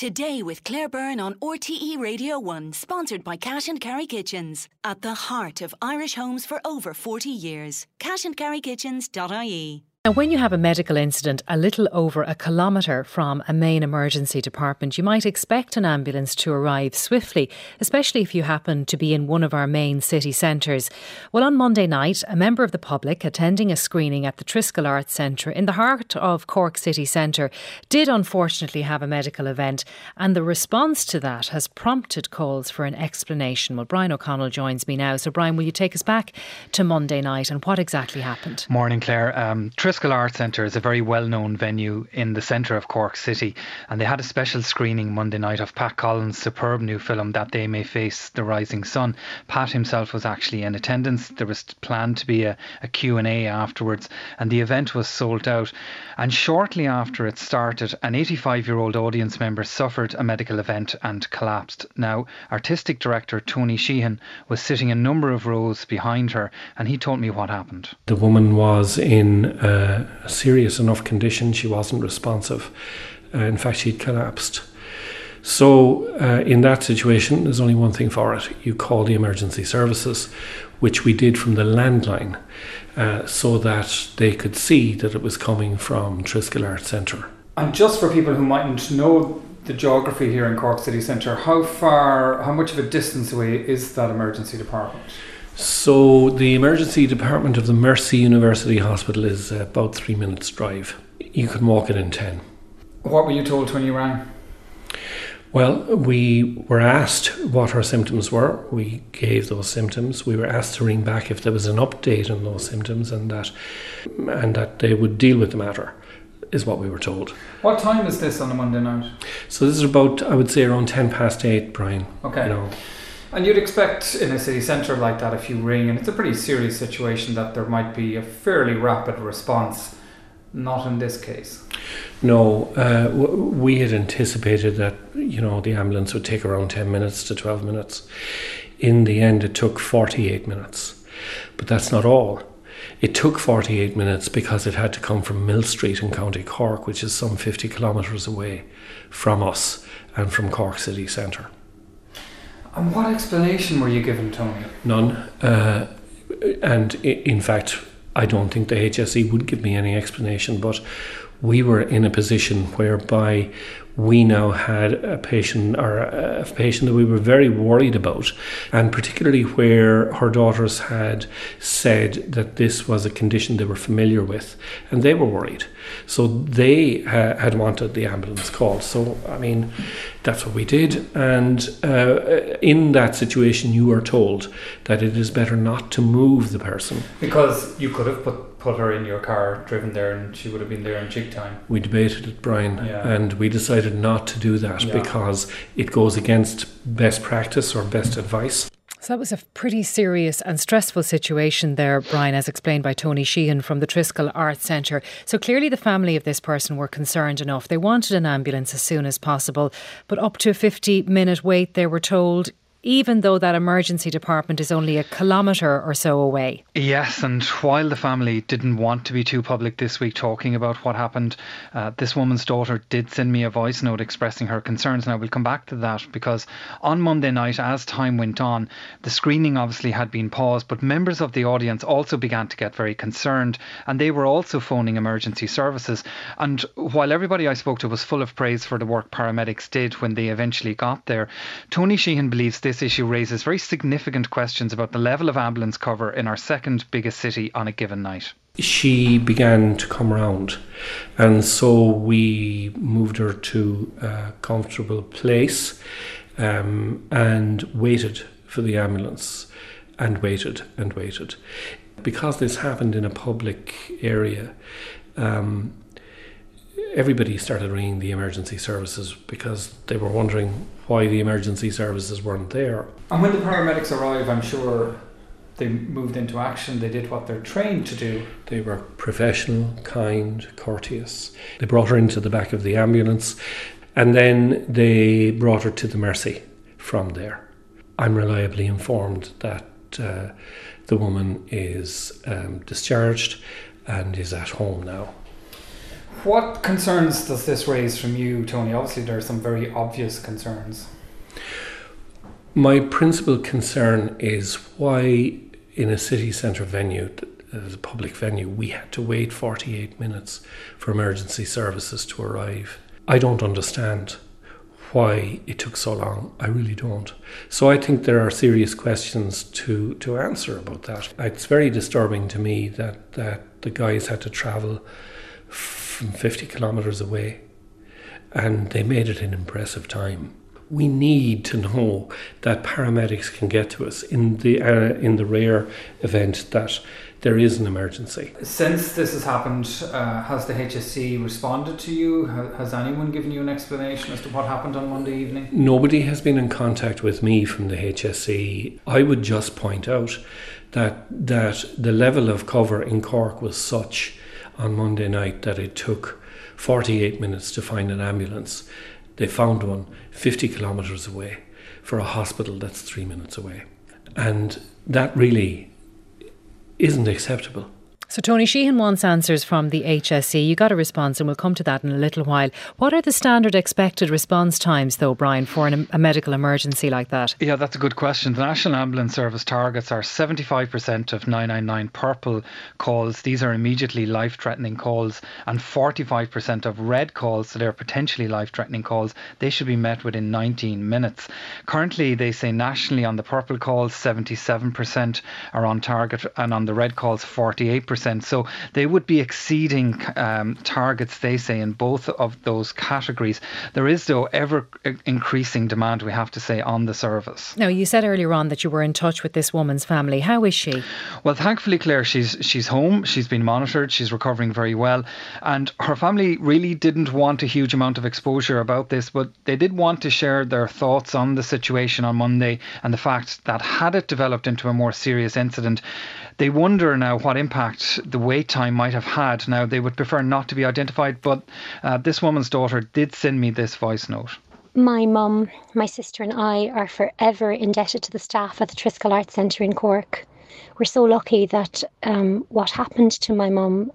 Today with Claire Byrne on RTE Radio 1, sponsored by Cash and Carry Kitchens. At the heart of Irish homes for over 40 years. cashandcarrykitchens.ie. Now, when you have a medical incident a little over a kilometre from a main emergency department, you might expect an ambulance to arrive swiftly, especially if you happen to be in one of our main city centres. Well, on Monday night, a member of the public attending a screening at the Triskel Arts Centre in the heart of Cork City Centre did unfortunately have a medical event, and the response to that has prompted calls for an explanation. Well, Brian O'Connell joins me now. So, Brian, will you take us back to Monday night and what exactly happened? Morning, Claire. Triskel Arts Centre is a very well-known venue in the centre of Cork City, and they had a special screening Monday night of Pat Collins' superb new film That They May Face the Rising Sun. Pat himself was actually in attendance. There was planned to be a Q&A afterwards, and the event was sold out. And shortly after it started, an 85-year-old audience member suffered a medical event and collapsed. Now, artistic director Tony Sheehan was sitting a number of rows behind her, and he told me what happened. The woman was in a serious enough condition. She wasn't responsive. In fact, she'd collapsed. So in that situation, there's only one thing for it. You call the emergency services, which we did from the landline, so that they could see that it was coming from Triskel Arts Centre. And just for people who mightn't know the geography here in Cork City Centre, how much of a distance away is that emergency department? So the emergency department of the Mercy University Hospital is about 3 minutes drive. You can walk it in 10. What were you told when you rang? Well, we were asked what her symptoms were. We gave those symptoms. We were asked to ring back if there was an update on those symptoms and that they would deal with the matter, is what we were told. What time is this on a Monday night? So this is about, I would say, around 8:10, Brian. Okay. You know. And you'd expect in a city centre like that, if you ring and it's a pretty serious situation, that there might be a fairly rapid response. Not in this case. No, we had anticipated that, the ambulance would take around 10 minutes to 12 minutes. In the end, it took 48 minutes. But that's not all. It took 48 minutes because it had to come from Mill Street in County Cork, which is some 50 kilometres away from us and from Cork City Centre. And what explanation were you given, Tony? None. And in fact, I don't think the HSE would give me any explanation, but we were in a position whereby we now had a patient that we were very worried about, and particularly where her daughters had said that this was a condition they were familiar with, and they were worried. So they had wanted the ambulance called. So, that's what we did. And in that situation, you are told that it is better not to move the person. Because you could have put her in your car, driven there, and she would have been there in jig time. We debated it, Brian, and we decided not to do that because it goes against best practice or best advice. So that was a pretty serious and stressful situation there, Brian, as explained by Tony Sheehan from the Triskel Arts Centre. So clearly the family of this person were concerned enough. They wanted an ambulance as soon as possible, but up to a 50-minute wait, they were told, even though that emergency department is only a kilometre or so away. Yes, and while the family didn't want to be too public this week talking about what happened, this woman's daughter did send me a voice note expressing her concerns. Now, we'll come back to that because on Monday night, as time went on, the screening obviously had been paused, but members of the audience also began to get very concerned, and they were also phoning emergency services. And while everybody I spoke to was full of praise for the work paramedics did when they eventually got there, Tony Sheehan believes this issue raises very significant questions about the level of ambulance cover in our second biggest city on a given night. She began to come around, and so we moved her to a comfortable place and waited for the ambulance and waited and waited. Because this happened in a public area, everybody started ringing the emergency services because they were wondering why the emergency services weren't there. And when the paramedics arrived, I'm sure they moved into action. They did what they're trained to do. They were professional, kind, courteous. They brought her into the back of the ambulance, and then they brought her to the Mercy from there. I'm reliably informed that the woman is discharged and is at home now. What concerns does this raise from you, Tony? Obviously there are some very obvious concerns. My principal concern is why in a city centre venue, as a public venue, we had to wait 48 minutes for emergency services to arrive. I don't understand why it took so long. I really don't. So I think there are serious questions to answer about that. It's very disturbing to me that the guys had to travel from 50 kilometres away and they made it in impressive time. We need to know that paramedics can get to us in the rare event that there is an emergency. Since this has happened, has the HSE responded to you? Has anyone given you an explanation as to what happened on Monday evening? Nobody has been in contact with me from the HSE. I would just point out that the level of cover in Cork was such on Monday night that it took 48 minutes to find an ambulance. They found one 50 kilometres away for a hospital that's 3 minutes away. And that really isn't acceptable. So Tony Sheehan wants answers from the HSE. You got a response and we'll come to that in a little while. What are the standard expected response times though, Brian, for a medical emergency like that? Yeah, that's a good question. The National Ambulance Service targets are 75% of 999 purple calls. These are immediately life-threatening calls, and 45% of red calls, so they're potentially life-threatening calls, they should be met within 19 minutes. Currently, they say nationally on the purple calls, 77% are on target, and on the red calls, 48%. So they would be exceeding targets, they say, in both of those categories. There is, though, ever increasing demand, we have to say, on the service. Now, you said earlier on that you were in touch with this woman's family. How is she? Well, thankfully, Claire, she's home. She's been monitored. She's recovering very well. And her family really didn't want a huge amount of exposure about this, but they did want to share their thoughts on the situation on Monday and the fact that had it developed into a more serious incident, they wonder now what impact the wait time might have had. Now, they would prefer not to be identified, but this woman's daughter did send me this voice note. My mum, my sister and I are forever indebted to the staff at the Triskel Arts Centre in Cork. We're so lucky that what happened to my mum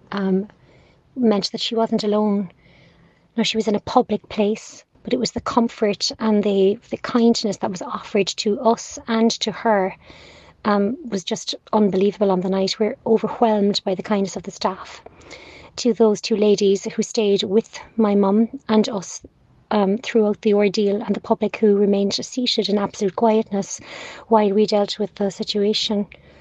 meant that she wasn't alone. Now, she was in a public place, but it was the comfort and the kindness that was offered to us and to her was just unbelievable on the night. We're overwhelmed by the kindness of the staff. To those two ladies who stayed with my mum and us throughout the ordeal, and the public who remained seated in absolute quietness while we dealt with the situation.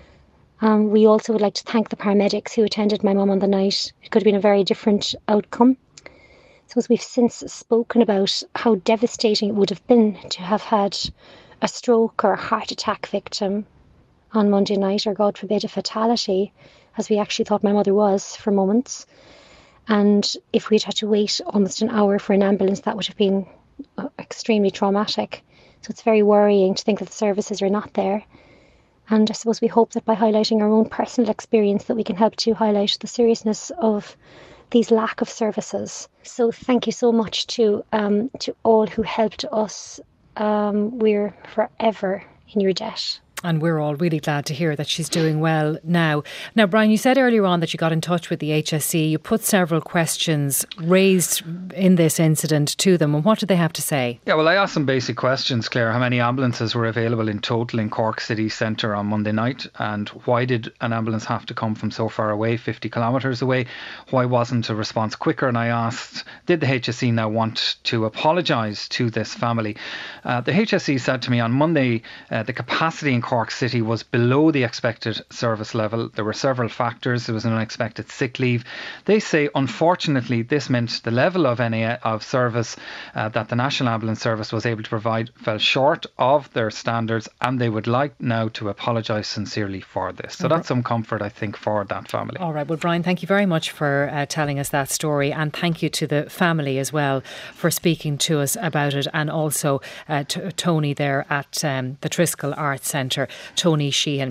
We also would like to thank the paramedics who attended my mum on the night. It could have been a very different outcome. So as we've since spoken about how devastating it would have been to have had a stroke or a heart attack victim on Monday night, or God forbid a fatality, as we actually thought my mother was for moments. And if we'd had to wait almost an hour for an ambulance, that would have been extremely traumatic. So it's very worrying to think that the services are not there. And I suppose we hope that by highlighting our own personal experience that we can help to highlight the seriousness of these lack of services. So thank you so much to all who helped us. We're forever in your debt. And we're all really glad to hear that she's doing well now. Now, Brian, you said earlier on that you got in touch with the HSE. You put several questions raised in this incident to them. And what did they have to say? Yeah, well, I asked some basic questions, Claire. How many ambulances were available in total in Cork City Centre on Monday night? And why did an ambulance have to come from so far away, 50 kilometres away? Why wasn't a response quicker? And I asked, did the HSE now want to apologise to this family? The HSE said to me on Monday the capacity in Cork City was below the expected service level. There were several factors. There was an unexpected sick leave. They say, unfortunately, this meant the level of service that the National Ambulance Service was able to provide fell short of their standards, and they would like now to apologise sincerely for this. So that's some comfort, I think, for that family. All right. Well, Brian, thank you very much for telling us that story, and thank you to the family as well for speaking to us about it, and also to Tony there at the Triskel Arts Centre, Tony Sheehan.